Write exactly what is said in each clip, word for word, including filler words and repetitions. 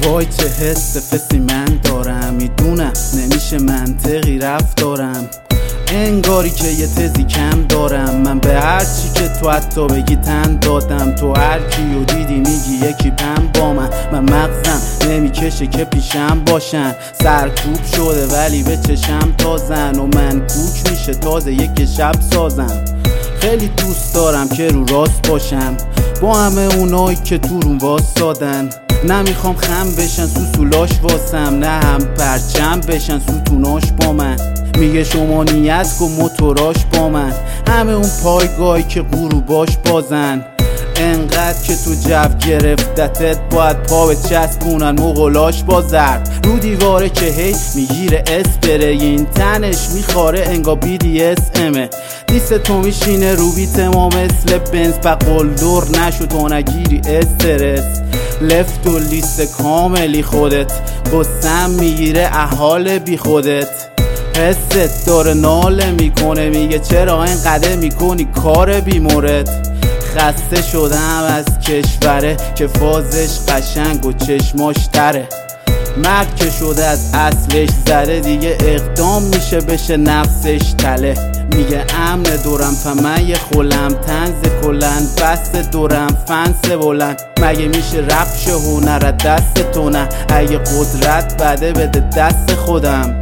وای چه حس فسی من دارم، میدونم نمیشه منطقی رفتارم، انگاری که یه تزی کم دارم. من به هرچی که تو حتی بگی تن دادم، تو هر کیو دیدی میگی یکی پم با من. من مغزم نمیکشه که پیشم باشن، سرکوب شده ولی به چشم تازن و من کوک میشه تازه یک شب سازم. خیلی دوست دارم که رو راست باشم با همه اونایی که تو روم واسادن، نمیخوام خم بشن سوسولاش واسم، نه هم پرچم بشن ستوناش با من. میگه شما نیت کن موتوراش با من، همه اون پایگاهی که غروباش بازن. انقدر که تو جو گرفتتت باید پا به چسبونن مغلاش با زرد رو دیواره که هی میگیره اسپره، این تنش میخاره انگا بی دی اس امه. دیست تو میشینه رو بیت ما مثل بنز، بقل دور نشو تو نگیری استرس. لفت و لیست کاملی خودت، قسم میگیره احال بی خودت. حست داره ناله میکنه میگه چرا اینقدر میکنی کار بی مورد. خسته شدم از کشوره که فازش قشنگ و چشماش تره، مرد که شده از اصلش زده دیگه اقدام میشه بشه نفسش تله. میگه امن دورم تا من یه خولم تنز کلن، بست دورم فنس بلند. مگه میشه رفش هنر دست تو نه، اگه قدرت بده بده دست خودم.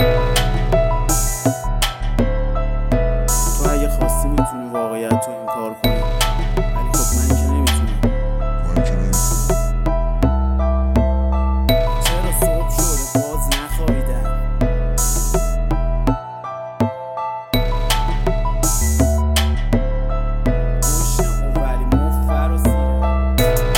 تو اگه خواستی میتونی واقعیت رو انکار کنی، ولی خب من که نمیتونم. چرا صبح شده باز نخوابیدم؟ گوشم و ولی مفر و سیرم.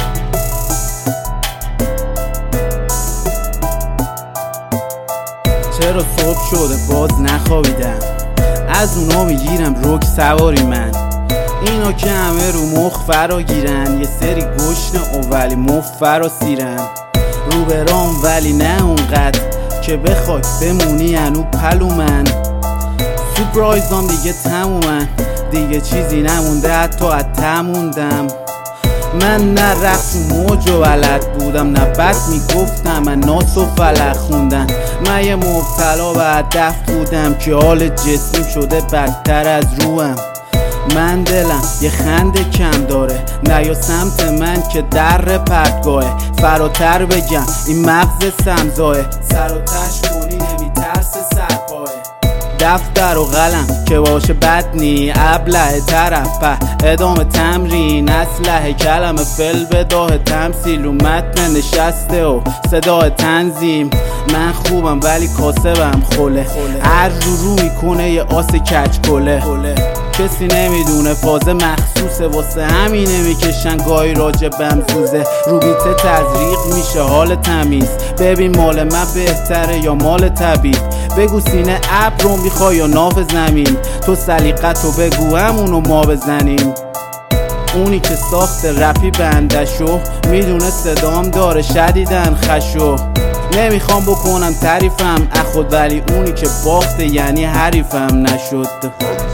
چرا صبح شده باز نخوابیدم؟ از اونا میگیرم روک سواری من، اینا که همه رو مخ فرا گیرن. یه سری گشنه و ولی مفر و سیرن، رو برام ولی نه اونقدر که بخوای بمونی انو پلو من. سورپرایزام دیگه تمومن، دیگه چیزی نمونده حتی از تموندم. من نه رقص و موج و بلد بودم، نه بد میگفتم من ناس و فلق خوندن. من یه مبتلا به هدف بودم که حال جسمیم شده بدتر از روم. من دلم یه خنده کم داره، نه یا سمت من که در پرتگاهه. فراتر بگم این مغز سمزاه، سر و تش کنی نمیترسه سرپاه. دفتر و قلم که باشه بد نی، ابله طرف په ادامه تمرین. اسلحه کلمه فل بداه تمثیل، و متن نشسته و صدای تنظیم. من خوبم ولی کاسبم خوله، هر رو رو میکنه یه آس کچ کله. کسی نمیدونه فاز مخصوصه، واسه همینه میکشن گاهی راجبم زوزه. رو بیت تزریق میشه حال تمیز، ببین مال من بهتره یا مال طبیب. بگو سینه ابر رو میخوای یا ناف زمین، تو سلیقتو بگو همونو ما بزنیم. اونی که ساخت رپی بندشو میدونه صدام داره شدیدن خشو. نمیخوام بکنم تعریفم اخود، ولی اونی که باخته یعنی حریفم نشد.